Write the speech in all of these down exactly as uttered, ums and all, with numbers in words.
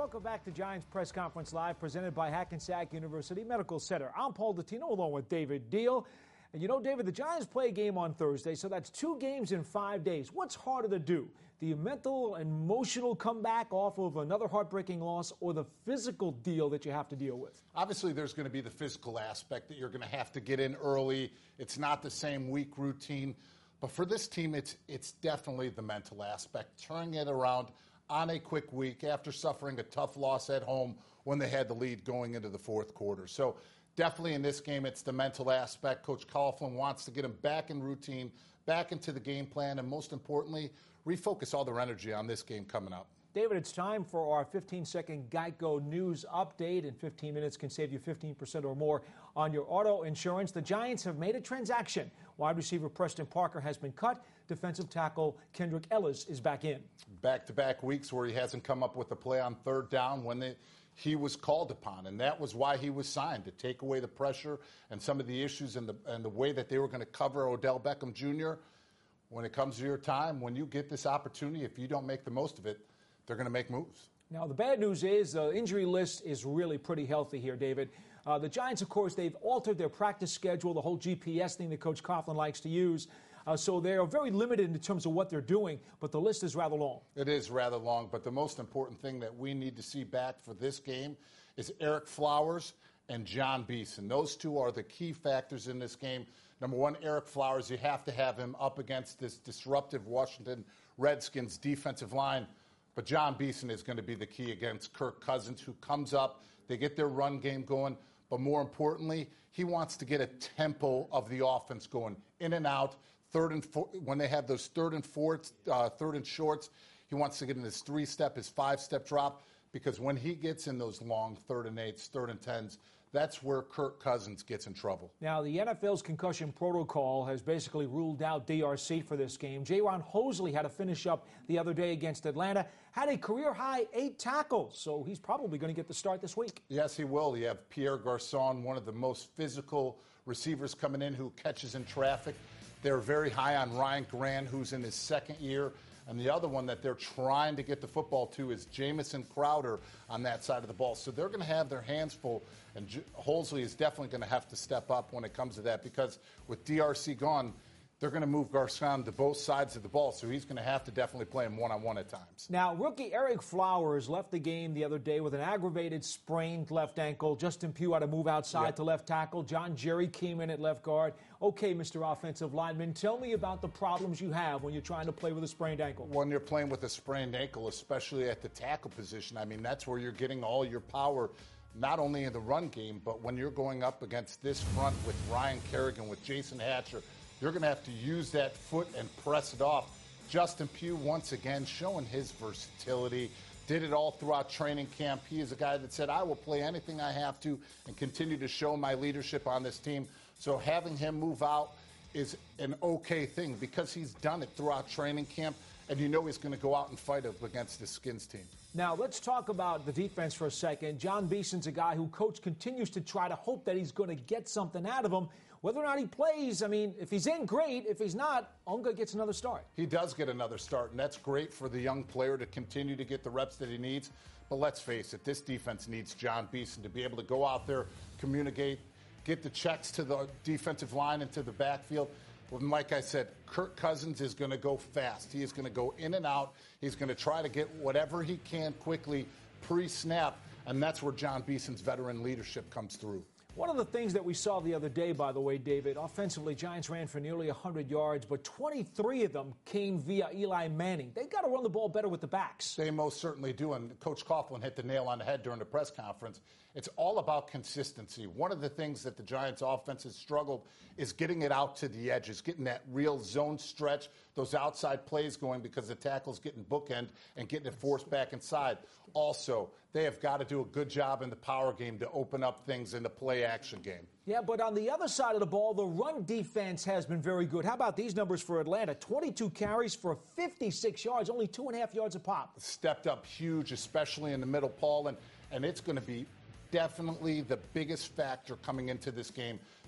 welcome back to Giants Press Conference Live, presented by Hackensack University Medical Center. I'm Paul Dottino, along with David Deal. And you know, David, the Giants play a game on Thursday, so that's two games in five days. What's harder to do? The mental and emotional comeback off of another heartbreaking loss, or the physical deal that you have to deal with? Obviously, there's going to be the physical aspect that you're going to have to get in early. It's not the same week routine. But for this team, it's it's definitely the mental aspect, turning it around on a quick week after suffering a tough loss at home when they had the lead going into the fourth quarter. So definitely in this game, it's the mental aspect. Coach Coughlin wants to get them back in routine, back into the game plan, and most importantly, refocus all their energy on this game coming up. David, it's time for our fifteen-second Geico News Update. In fifteen minutes can save you fifteen percent or more on your auto insurance. The Giants have made a transaction. Wide receiver Preston Parker has been cut. Defensive tackle Kendrick Ellis is back in. Back-to-back weeks where he hasn't come up with a play on third down when they, he was called upon, and that was why he was signed, to take away the pressure and some of the issues and the, and the way that they were going to cover Odell Beckham Junior When it comes to your time, when you get this opportunity, if you don't make the most of it, they're going to make moves. Now, the bad news is the injury list is really pretty healthy here, David. Uh, the Giants, of course, they've altered their practice schedule, the whole G P S thing that Coach Coughlin likes to use. Uh, so they are very limited in terms of what they're doing, but the list is rather long. It is rather long, but the most important thing that we need to see back for this game is Ereck Flowers and John Beeson. Those two are the key factors in this game. Number one, Ereck Flowers, you have to have him up against this disruptive Washington Redskins defensive line. But John Beeson is going to be the key against Kirk Cousins, who comes up. They get their run game going. But more importantly, he wants to get a tempo of the offense going in and out. Third and four, when they have those third and fourth, uh, third and shorts, he wants to get in his three-step, his five-step drop. Because when he gets in those long third and eights, third and tens, that's where Kirk Cousins gets in trouble. Now, the N F L's concussion protocol has basically ruled out D R C for this game. Jaron Hosley had to finish up the other day against Atlanta, had a career-high eight tackles, so he's probably going to get the start this week. Yes, he will. You have Pierre Garçon, one of the most physical receivers coming in, who catches in traffic. They're very high on Ryan Grant, who's in his second year. And the other one that they're trying to get the football to is Jamison Crowder on that side of the ball. So they're going to have their hands full, and J- Hosley is definitely going to have to step up when it comes to that, because with D R C gone, they're going to move Garçon to both sides of the ball, so he's going to have to definitely play him one-on-one at times. Now, rookie Ereck Flowers left the game the other day with an aggravated sprained left ankle. Justin Pugh had to move outside yep. to left tackle. John Jerry came in at left guard. Okay, Mister Offensive Lineman, tell me about the problems you have when you're trying to play with a sprained ankle. When you're playing with a sprained ankle, especially at the tackle position, I mean, that's where you're getting all your power, not only in the run game, but when you're going up against this front with Ryan Kerrigan, with Jason Hatcher, you're going to have to use that foot and press it off. Justin Pugh, once again, showing his versatility. Did it all throughout training camp. He is a guy that said, I will play anything I have to and continue to show my leadership on this team. So having him move out is an okay thing, because he's done it throughout training camp, and you know he's going to go out and fight up against the Skins team. Now, let's talk about the defense for a second. John Beeson's a guy who coach continues to try to hope that he's going to get something out of him. Whether or not he plays, I mean, if he's in, great. If he's not, Unga gets another start. He does get another start, and that's great for the young player to continue to get the reps that he needs. But let's face it, this defense needs John Beeson to be able to go out there, communicate, get the checks to the defensive line and to the backfield. And like I said, Kirk Cousins is going to go fast. He is going to go in and out. He's going to try to get whatever he can quickly pre-snap, and that's where John Beeson's veteran leadership comes through. One of the things that we saw the other day, by the way, David, offensively, Giants ran for nearly one hundred yards, but twenty-three of them came via Eli Manning. They've got to run the ball better with the backs. They most certainly do, and Coach Coughlin hit the nail on the head during the press conference. It's all about consistency. One of the things that the Giants' offense has struggled is getting it out to the edges, getting that real zone stretch, those outside plays going, because the tackle's getting bookend and getting it forced back inside. Also, they have got to do a good job in the power game to open up things in the play-action game. Yeah, but on the other side of the ball, the run defense has been very good. How about these numbers for Atlanta? twenty-two carries for fifty-six yards, only two and a half yards a pop. Stepped up huge, especially in the middle, Paul, and, and it's going to be definitely the biggest factor coming into this game.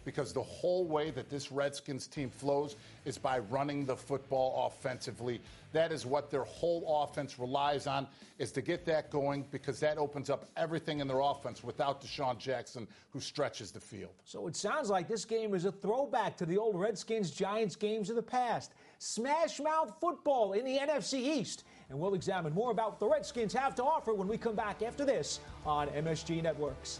because the whole way that this Redskins team flows is by running the football offensively. That is what their whole offense relies on, is to get that going, because that opens up everything in their offense without Deshaun Jackson, who stretches the field. So it sounds like this game is a throwback to the old Redskins-Giants games of the past. Smash mouth football in the N F C East. And we'll examine more about what the Redskins have to offer when we come back after this on M S G Networks.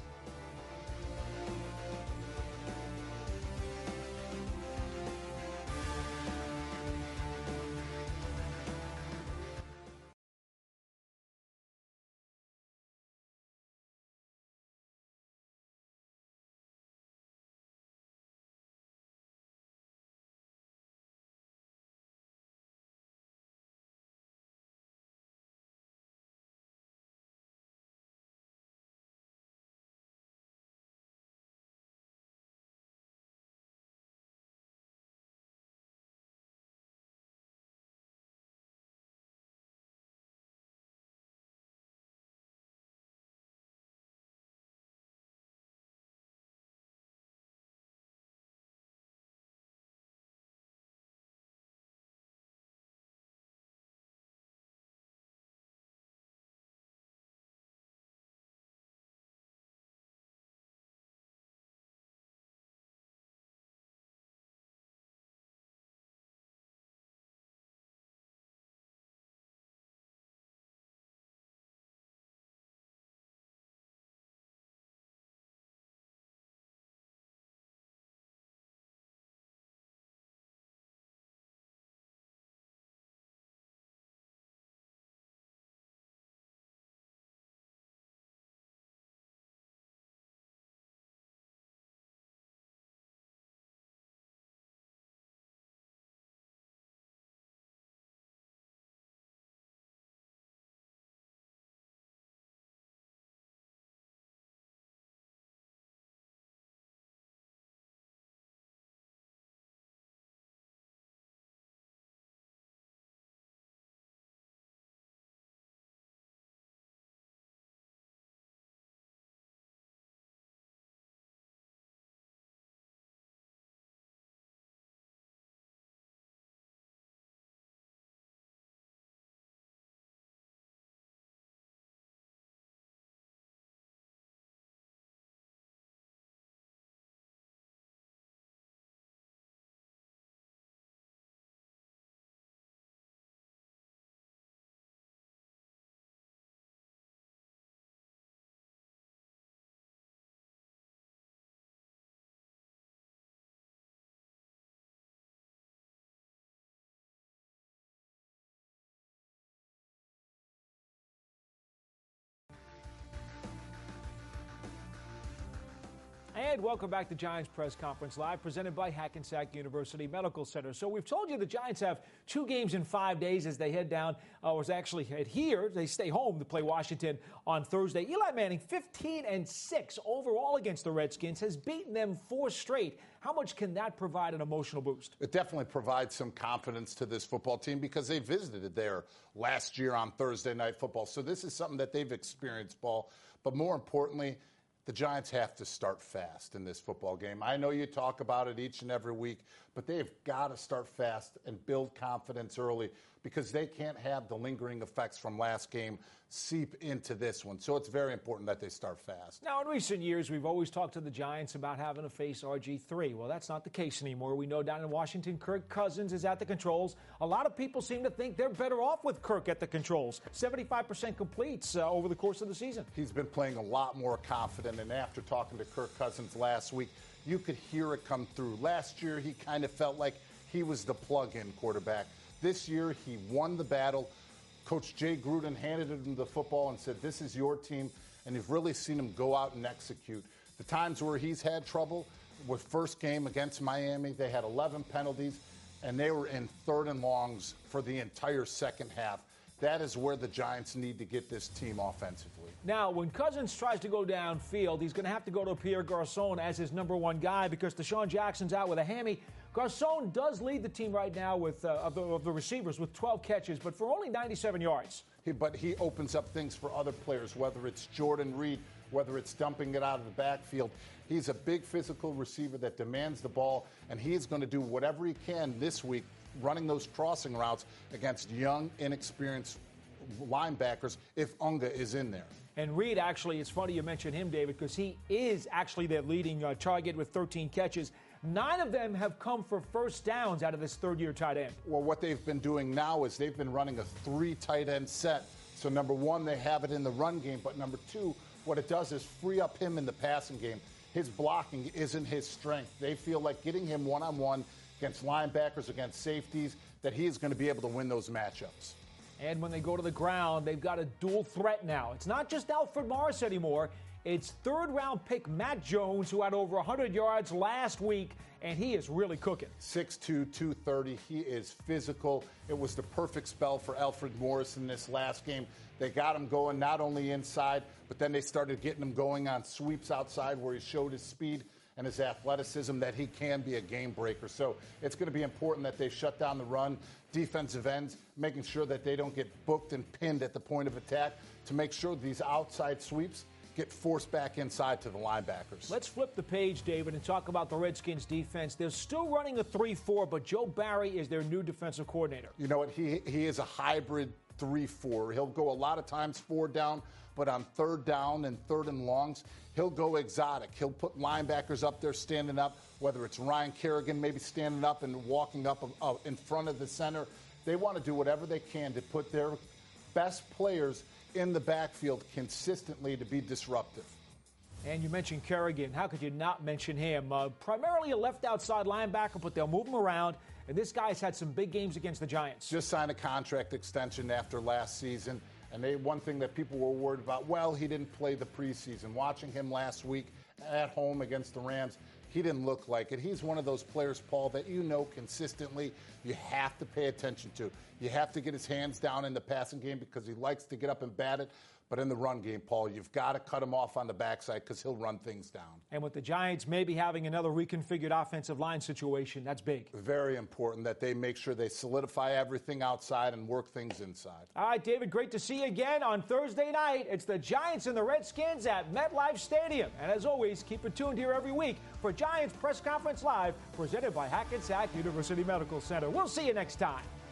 And welcome back to Giants Press Conference Live, presented by Hackensack University Medical Center. So we've told you the Giants have two games in five days as they head down, uh, or actually head here. They stay home to play Washington on Thursday. Eli Manning, fifteen and six overall against the Redskins, has beaten them four straight. How much can that provide an emotional boost? It definitely provides some confidence to this football team, because they visited there last year on Thursday Night Football. So this is something that they've experienced, Paul. But more importantly, the Giants have to start fast in this football game. I know you talk about it each and every week, but they've got to start fast and build confidence early, because they can't have the lingering effects from last game seep into this one. So it's very important that they start fast. Now, in recent years, we've always talked to the Giants about having to face R G three. Well, that's not the case anymore. We know down in Washington, Kirk Cousins is at the controls. A lot of people seem to think they're better off with Kirk at the controls. seventy-five percent completes uh, over the course of the season. He's been playing a lot more confident, and after talking to Kirk Cousins last week, you could hear it come through. Last year, he kind of felt like he was the plug-in quarterback. This year, he won the battle. Coach Jay Gruden handed him the football and said, this is your team, and you've really seen him go out and execute. The times where he's had trouble, with first game against Miami, they had eleven penalties, and they were in third and longs for the entire second half. That is where the Giants need to get this team offensively. Now, when Cousins tries to go downfield, he's going to have to go to Pierre Garçon as his number one guy, because Deshaun Jackson's out with a hammy. Garçon does lead the team right now with uh, of, the, of the receivers with twelve catches, but for only ninety-seven yards. He, but he opens up things for other players, whether it's Jordan Reed, whether it's dumping it out of the backfield. He's a big physical receiver that demands the ball, and he's going to do whatever he can this week running those crossing routes against young, inexperienced linebackers if Unga is in there. And Reed, actually, it's funny you mentioned him, David, because he is actually their leading uh, target with thirteen catches. Nine of them have come for first downs out of this third-year tight end. Well, what they've been doing now is they've been running a three tight end set. So, number one, they have it in the run game. But number two, what it does is free up him in the passing game. His blocking isn't his strength. They feel like getting him one-on-one against linebackers, against safeties, that he is going to be able to win those matchups. And when they go to the ground, they've got a dual threat now. It's not just Alfred Morris anymore. It's third-round pick Matt Jones, who had over one hundred yards last week, and he is really cooking. six two, two thirty. He is physical. It was the perfect spell for Alfred Morris in this last game. They got him going not only inside, but then they started getting him going on sweeps outside where he showed his speed and his athleticism that he can be a game breaker. So it's going to be important that they shut down the run, defensive ends, making sure that they don't get booked and pinned at the point of attack to make sure these outside sweeps get forced back inside to the linebackers. Let's flip the page, David, and talk about the Redskins defense. They're still running a three four, but Joe Barry is their new defensive coordinator. You know what? He, he is a hybrid three four. He'll go a lot of times four down, but on third down and third and longs, he'll go exotic. He'll put linebackers up there standing up, whether it's Ryan Kerrigan maybe standing up and walking up uh, in front of the center. They want to do whatever they can to put their best players in the backfield consistently to be disruptive. And you mentioned Kerrigan. How could you not mention him? Uh, primarily a left outside linebacker, but they'll move him around. And this guy's had some big games against the Giants. Just signed a contract extension after last season. And they, one thing that people were worried about, well, he didn't play the preseason. Watching him last week at home against the Rams, he didn't look like it. He's one of those players, Paul, that you know consistently you have to pay attention to. You have to get his hands down in the passing game because he likes to get up and bat it. But in the run game, Paul, you've got to cut him off on the backside because he'll run things down. And with the Giants maybe having another reconfigured offensive line situation, that's big. Very important that they make sure they solidify everything outside and work things inside. All right, David, great to see you again on Thursday night. It's the Giants and the Redskins at MetLife Stadium. And as always, keep it tuned here every week for Giants Press Conference Live, presented by Hackensack University Medical Center. We'll see you next time.